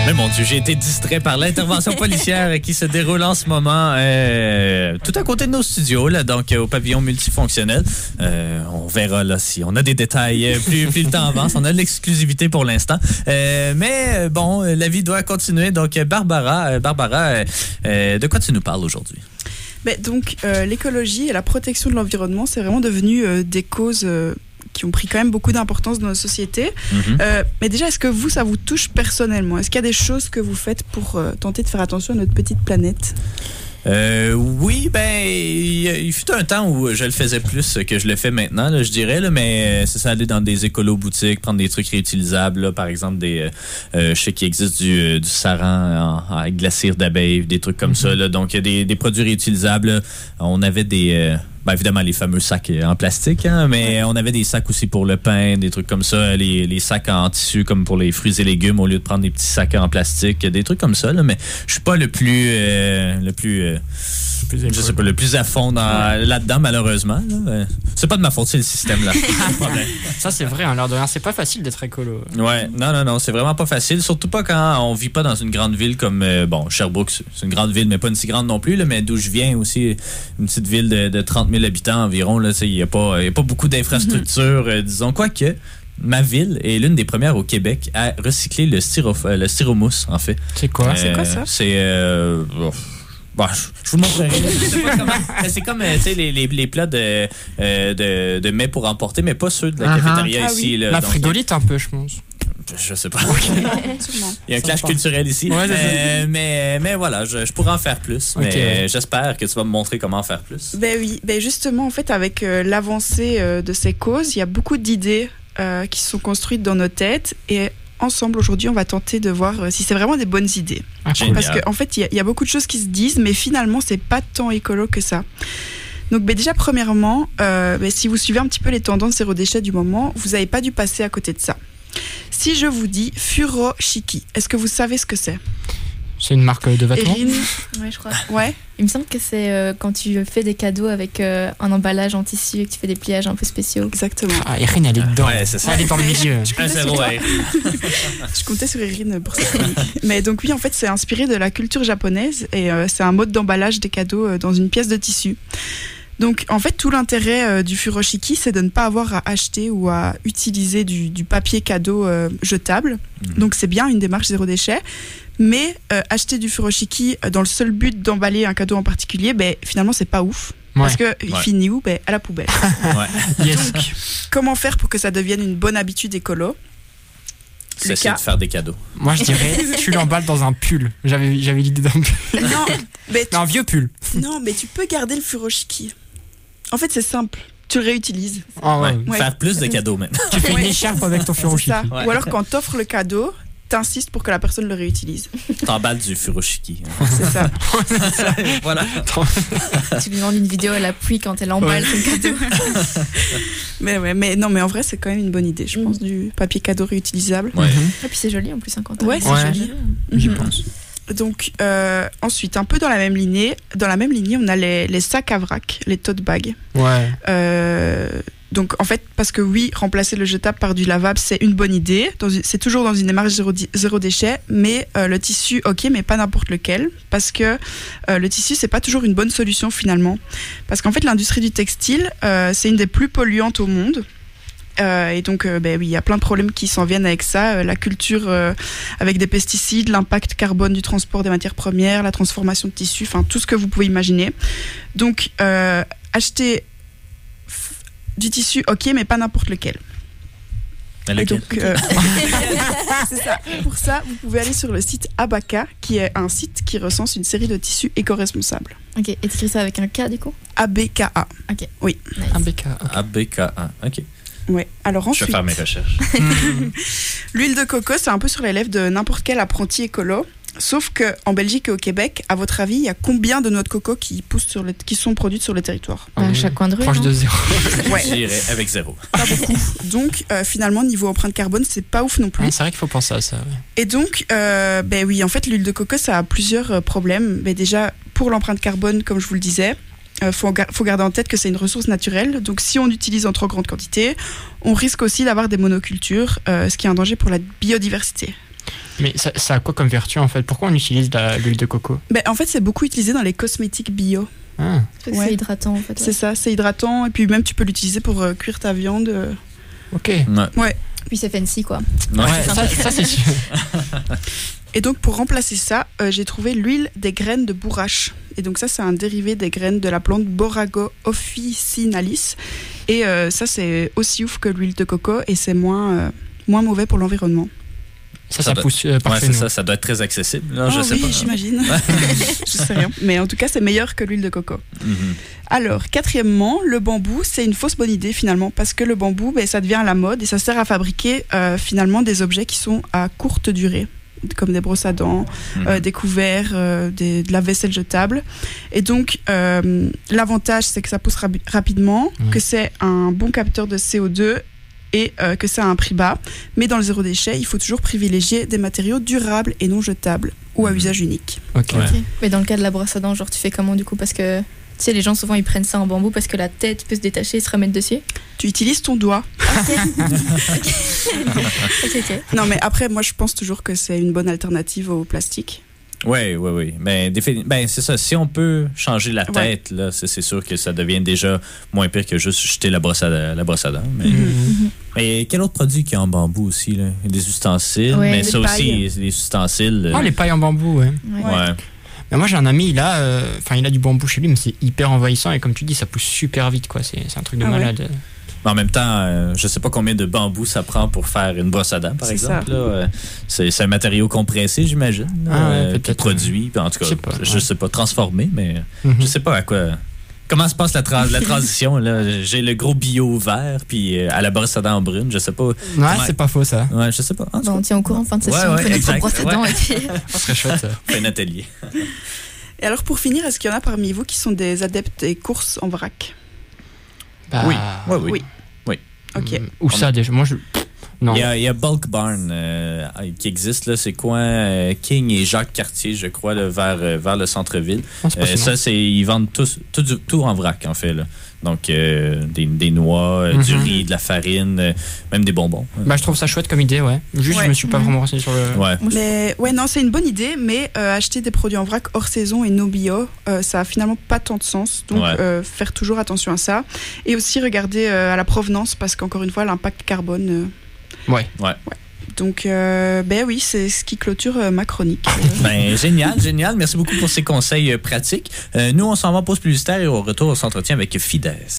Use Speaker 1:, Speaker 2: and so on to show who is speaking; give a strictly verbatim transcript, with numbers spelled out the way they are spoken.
Speaker 1: Mais mon Dieu, j'ai été distrait par l'intervention policière qui se déroule en ce moment euh, tout à côté de nos studios, là, donc au pavillon multifonctionnel. Euh, on verra là si on a des détails plus, plus le temps avance. On a de l'exclusivité pour l'instant. Euh, mais bon, la vie doit continuer. Donc Barbara, Barbara, euh, de quoi tu nous parles aujourd'hui?
Speaker 2: Ben, donc euh, l'écologie et la protection de l'environnement, c'est vraiment devenu euh, des causes... Euh, qui ont pris quand même beaucoup d'importance dans nos sociétés. Mm-hmm. Euh, mais déjà, est-ce que vous, ça vous touche personnellement? Est-ce qu'il y a des choses que vous faites pour euh, tenter de faire attention à notre petite planète?
Speaker 1: Euh, oui, ben, il, il fut un temps où je le faisais plus que je le fais maintenant, là, je dirais, là, mais c'est ça, aller dans des écolo-boutiques, prendre des trucs réutilisables, là, par exemple, des, euh, je sais qu'il existe du, du saran en, avec de la cire d'abeille, des trucs comme mm-hmm. ça, là, donc des, des produits réutilisables, là. On avait des... Euh, Ben évidemment, les fameux sacs en plastique, hein, mais on avait des sacs aussi pour le pain, des trucs comme ça, les, les sacs en tissu comme pour les fruits et légumes au lieu de prendre des petits sacs en plastique, des trucs comme ça, là, mais je suis pas le plus euh, le plus, euh, plus je sais pas, le plus à fond dans, ouais. là-dedans, malheureusement. Là. C'est pas de ma faute, c'est le système là.
Speaker 3: Ça c'est vrai, hein, l'air de rien, c'est pas facile d'être écolo.
Speaker 1: Ouais, non, non, non, c'est vraiment pas facile, surtout pas quand on vit pas dans une grande ville comme, euh, bon, Sherbrooke, c'est une grande ville, mais pas une si grande non plus, là, mais d'où je viens aussi, une petite ville de, de trente mille habitants environ, il n'y a, a pas beaucoup d'infrastructures, mm-hmm. euh, disons, quoique ma ville est l'une des premières au Québec à recycler le, styro, le styromousse, en fait.
Speaker 3: C'est quoi?
Speaker 1: Euh,
Speaker 2: c'est quoi ça?
Speaker 1: C'est... Euh, oh, bon, je, je vous le montrerai. Je sais pas comment, c'est comme les, les, les plats de, euh, de, de mets pour emporter, mais pas ceux de la uh-huh. cafétéria ah, ici. Oui. Là,
Speaker 3: la
Speaker 1: donc,
Speaker 3: frigolite un peu, je pense.
Speaker 1: Je sais pas. Il y a un clash culturel ici. Ouais, euh, mais, mais voilà, je, je pourrais en faire plus. Mais okay. j'espère que tu vas me montrer comment en faire plus.
Speaker 2: Ben oui, ben justement, en fait, avec euh, l'avancée euh, de ces causes, il y a beaucoup d'idées euh, qui sont construites dans nos têtes. Et ensemble, aujourd'hui, on va tenter de voir euh, si c'est vraiment des bonnes idées.
Speaker 1: Ah,
Speaker 2: parce qu'en en fait, il y, y a beaucoup de choses qui se disent, mais finalement, c'est pas tant écolo que ça. Donc ben déjà, premièrement, euh, ben, si vous suivez un petit peu les tendances zéro déchet du moment, vous n'avez pas dû passer à côté de ça. Si je vous dis Furoshiki, est-ce que vous savez ce que c'est?
Speaker 3: C'est une marque de vêtements?
Speaker 2: Erin?
Speaker 4: Ouais, je crois.
Speaker 2: Ouais.
Speaker 4: Il me semble que c'est euh, quand tu fais des cadeaux avec euh, un emballage en tissu et que tu fais des pliages un peu spéciaux.
Speaker 2: Exactement.
Speaker 3: Ah, Erin, elle est dedans.
Speaker 1: Ouais, c'est ça.
Speaker 3: Elle est dans le milieu.
Speaker 1: Un zéro, ouais.
Speaker 2: Je comptais sur Erin pour ça. Mais donc oui, en fait, c'est inspiré de la culture japonaise et euh, c'est un mode d'emballage des cadeaux euh, dans une pièce de tissu. Donc, en fait, tout l'intérêt euh, du Furoshiki, c'est de ne pas avoir à acheter ou à utiliser du, du papier cadeau euh, jetable. Mmh. Donc, c'est bien une démarche zéro déchet. Mais euh, acheter du Furoshiki dans le seul but d'emballer un cadeau en particulier, ben, finalement, c'est pas ouf. Ouais. Parce qu'il ouais. finit où? Ben, à la poubelle.
Speaker 1: Ouais.
Speaker 2: Yes. Donc, comment faire pour que ça devienne une bonne habitude écolo?
Speaker 1: C'est essayer de faire des cadeaux.
Speaker 3: Moi, je dirais, tu l'emballes dans un pull. J'avais, j'avais l'idée d'un pull.
Speaker 2: Non, mais tu...
Speaker 3: un vieux pull.
Speaker 2: Non, mais tu peux garder le Furoshiki. En fait, c'est simple. Tu le réutilises.
Speaker 3: Oh, ouais.
Speaker 1: Ouais. Faire plus de cadeaux maintenant.
Speaker 3: Tu fais une écharpe avec ton Furoshiki.
Speaker 2: Ouais. Ou alors, quand t'offres le cadeau, t'insistes pour que la personne le réutilise.
Speaker 1: T'emballes du Furoshiki. Hein.
Speaker 2: C'est ça.
Speaker 1: C'est ça. Voilà.
Speaker 4: Tu lui demandes une vidéo à l'appui quand elle emballe ouais. son cadeau.
Speaker 2: mais ouais, mais non, mais en vrai, c'est quand même une bonne idée, je pense, du papier cadeau réutilisable.
Speaker 1: Ouais.
Speaker 4: Mm-hmm. Et puis c'est joli en plus, hein, quand
Speaker 2: ouais, c'est
Speaker 3: ouais.
Speaker 2: joli.
Speaker 3: J'y
Speaker 2: mm-hmm.
Speaker 3: pense.
Speaker 2: Donc euh, ensuite, un peu dans la même lignée, dans la même lignée, on a les, les sacs à vrac, les tote bags.
Speaker 3: Ouais.
Speaker 2: Euh, donc en fait, parce que oui, remplacer le jetable par du lavable, c'est une bonne idée. Dans, c'est toujours dans une démarche zéro, zéro déchet, mais euh, le tissu, ok, mais pas n'importe lequel, parce que euh, le tissu, c'est pas toujours une bonne solution finalement, parce qu'en fait, l'industrie du textile, euh, c'est une des plus polluantes au monde. Euh, et donc, euh, ben oui, il y a plein de problèmes qui s'en viennent avec ça. Euh, la culture euh, avec des pesticides, l'impact carbone du transport des matières premières, la transformation de tissus, enfin tout ce que vous pouvez imaginer. Donc, euh, acheter f- du tissu, ok, mais pas n'importe lequel.
Speaker 1: Et
Speaker 2: donc, euh, c'est ça. Pour ça, vous pouvez aller sur le site Abaka, qui est un site qui recense une série de tissus éco-responsables.
Speaker 4: Ok, et t'écris ça avec un K du coup?
Speaker 2: A B K A.
Speaker 4: Ok.
Speaker 2: Oui.
Speaker 4: Nice.
Speaker 3: A B K A.
Speaker 1: A B K A, ok.
Speaker 2: Ouais. Alors ensuite,
Speaker 1: je vais faire mes recherches.
Speaker 2: L'huile de coco, c'est un peu sur les lèvres de n'importe quel apprenti écolo. Sauf qu'en Belgique et au Québec, à votre avis, il y a combien de noix de coco qui, poussent sur le, qui sont produites sur le territoire?
Speaker 4: À mmh. chaque coin de rue.
Speaker 3: Proche de zéro.
Speaker 2: Ouais.
Speaker 1: J'irai avec zéro.
Speaker 2: Pas beaucoup. Donc, euh, finalement, niveau empreinte carbone, c'est pas ouf non plus.
Speaker 3: Ouais, c'est vrai qu'il faut penser à ça. Ouais.
Speaker 2: Et donc, euh, ben oui, en fait, l'huile de coco, ça a plusieurs euh, problèmes. Mais déjà, pour l'empreinte carbone, comme je vous le disais, il euh, faut, faut garder en tête que c'est une ressource naturelle. Donc, si on utilise en trop grande quantité, on risque aussi d'avoir des monocultures, euh, ce qui est un danger pour la biodiversité.
Speaker 3: Mais ça, ça a quoi comme vertu en fait? Pourquoi on utilise la- l'huile de coco?
Speaker 2: Ben, en fait, c'est beaucoup utilisé dans les cosmétiques bio.
Speaker 3: Ah,
Speaker 4: Parce que
Speaker 2: Ouais.
Speaker 4: c'est hydratant en fait.
Speaker 2: C'est
Speaker 4: ouais.
Speaker 2: ça, c'est hydratant. Et puis même, tu peux l'utiliser pour euh, cuire ta viande. euh.
Speaker 3: ok.
Speaker 1: Ouais.
Speaker 4: Puis c'est fancy quoi.
Speaker 1: Ouais.
Speaker 3: Ouais, ça, ça, c'est sûr.
Speaker 2: Et donc, pour remplacer ça, euh, j'ai trouvé l'huile des graines de bourrache. Et donc ça, c'est un dérivé des graines de la plante Borago officinalis. Et euh, ça, c'est aussi ouf que l'huile de coco et c'est moins, euh, moins mauvais pour l'environnement.
Speaker 3: Ça,
Speaker 1: Ça
Speaker 3: ça
Speaker 1: doit-
Speaker 3: pousse euh,
Speaker 1: Ouais,
Speaker 3: parfait.
Speaker 1: c'est
Speaker 3: nous.
Speaker 1: ça, ça doit être très accessible. Là,
Speaker 2: Ah
Speaker 1: je sais
Speaker 2: oui,
Speaker 1: pas.
Speaker 2: j'imagine. Je sais rien. Mais en tout cas, c'est meilleur que l'huile de coco.
Speaker 1: Mhm.
Speaker 2: Alors, quatrièmement, le bambou, c'est une fausse bonne idée finalement, parce que le bambou, ben, ça devient à la mode et ça sert à fabriquer euh, finalement des objets qui sont à courte durée, comme des brosses à dents,
Speaker 1: Mhm.
Speaker 2: euh, des couverts, euh, des- de la vaisselle jetable. Et donc, euh, l'avantage, c'est que ça pousse rabi- rapidement,
Speaker 3: Mhm.
Speaker 2: que c'est un bon capteur de C O deux et euh, que c'est à un prix bas. Mais dans le zéro déchet, il faut toujours privilégier des matériaux durables et non jetables ou à
Speaker 1: Mhm.
Speaker 2: usage unique.
Speaker 3: Ok.
Speaker 1: Ouais.
Speaker 4: Ok. Mais dans le cas de la brosse à dents, genre tu fais comment du coup? Parce que tu sais, les gens souvent ils prennent ça en bambou parce que la tête peut se détacher et se remettre dessus.
Speaker 2: Tu utilises ton doigt.
Speaker 4: Ok. ok, ok.
Speaker 2: Non, mais après, moi, je pense toujours que c'est une bonne alternative au plastique.
Speaker 1: Oui, oui, oui. Ben, défini- ben, c'est ça. Si on peut changer la
Speaker 2: Ouais.
Speaker 1: tête, là, c'est, c'est sûr que ça devient déjà moins pire que juste jeter la brosse à, la brosse à dents. Mais,
Speaker 3: Mhm.
Speaker 1: mais quel autre produit qu'il y a en bambou aussi? Là? Il y a des ustensiles,
Speaker 4: Ouais,
Speaker 1: mais
Speaker 4: des
Speaker 1: ça
Speaker 2: pailles.
Speaker 1: aussi, les ustensiles. euh,
Speaker 3: Ah, les pailles en bambou, ouais.
Speaker 4: Ouais.
Speaker 1: ouais.
Speaker 3: Mais moi, j'ai un ami, il a, euh, enfin, il a du bambou chez lui, mais c'est hyper envahissant et comme tu dis, ça pousse super vite, quoi. C'est, c'est un truc de
Speaker 2: Ah ouais.
Speaker 3: malade.
Speaker 1: Mais en même temps, euh, je sais pas combien de bambou ça prend pour faire une brosse à dents, par
Speaker 2: C'est
Speaker 1: exemple.
Speaker 2: ça.
Speaker 1: Là, euh, c'est, c'est un matériau compressé, j'imagine. là,
Speaker 3: Ah ouais,
Speaker 1: euh, puis
Speaker 3: peut-être,
Speaker 1: produit. Puis en tout cas,
Speaker 3: Je sais pas,
Speaker 1: je
Speaker 3: ouais.
Speaker 1: sais pas, transformé, mais
Speaker 3: Mhm.
Speaker 1: je sais pas à quoi. Comment se passe la, tra- la transition? Là? J'ai le gros bio vert, puis euh, à la brosse à dents brune, je sais pas.
Speaker 3: Ouais, c'est pas faux, ça.
Speaker 1: Ouais, je sais pas. En tout
Speaker 4: Bon, on
Speaker 1: cas,
Speaker 4: tient au courant en fin de session,
Speaker 1: Ouais,
Speaker 4: on
Speaker 1: ouais,
Speaker 4: fait notre
Speaker 1: exact,
Speaker 4: brosse à dents
Speaker 1: ouais.
Speaker 4: et puis.
Speaker 3: Ça serait chouette, ça.
Speaker 1: on fait un atelier.
Speaker 2: Et alors, pour finir, est-ce qu'il y en a parmi vous qui sont des adeptes des courses en vrac?
Speaker 3: Bah,
Speaker 1: Oui, ouais, oui.
Speaker 2: Oui. Ok.
Speaker 3: mm, Où ça, déjà? Moi, je. Non.
Speaker 1: Il y, a, il y a Bulk Barn euh, qui existe, là, c'est quoi euh, King et Jacques Cartier, je crois, là, vers, euh, vers le centre-ville.
Speaker 3: Non, c'est pas
Speaker 1: Euh,
Speaker 3: si
Speaker 1: ça,
Speaker 3: loin.
Speaker 1: c'est ils vendent tous, tout, du- tout en vrac, en fait. Là. Donc, euh, des, des noix, euh, du
Speaker 3: Mhm.
Speaker 1: riz, de la farine, euh, même des bonbons.
Speaker 3: Bah, je trouve ça chouette comme idée, ouais. Juste,
Speaker 2: Ouais.
Speaker 3: je me suis pas
Speaker 4: Mhm.
Speaker 3: vraiment renseigné sur le.
Speaker 1: Ouais.
Speaker 4: Moi, je-
Speaker 2: Mais ouais, non, c'est une bonne idée, mais euh, acheter des produits en vrac hors saison et no bio, euh, ça a finalement pas tant de sens. Donc,
Speaker 1: Ouais.
Speaker 2: euh, faire toujours attention à ça. Et aussi regarder euh, à la provenance, parce qu'encore une fois, l'impact carbone. euh,
Speaker 3: Ouais.
Speaker 2: Donc, euh, ben oui, c'est ce qui clôture euh, ma chronique.
Speaker 1: Ben, génial, génial. Merci beaucoup pour ces conseils euh, pratiques. Euh, nous, on s'en va en pause publicitaire et au retour, on s'entretient avec Fidesz.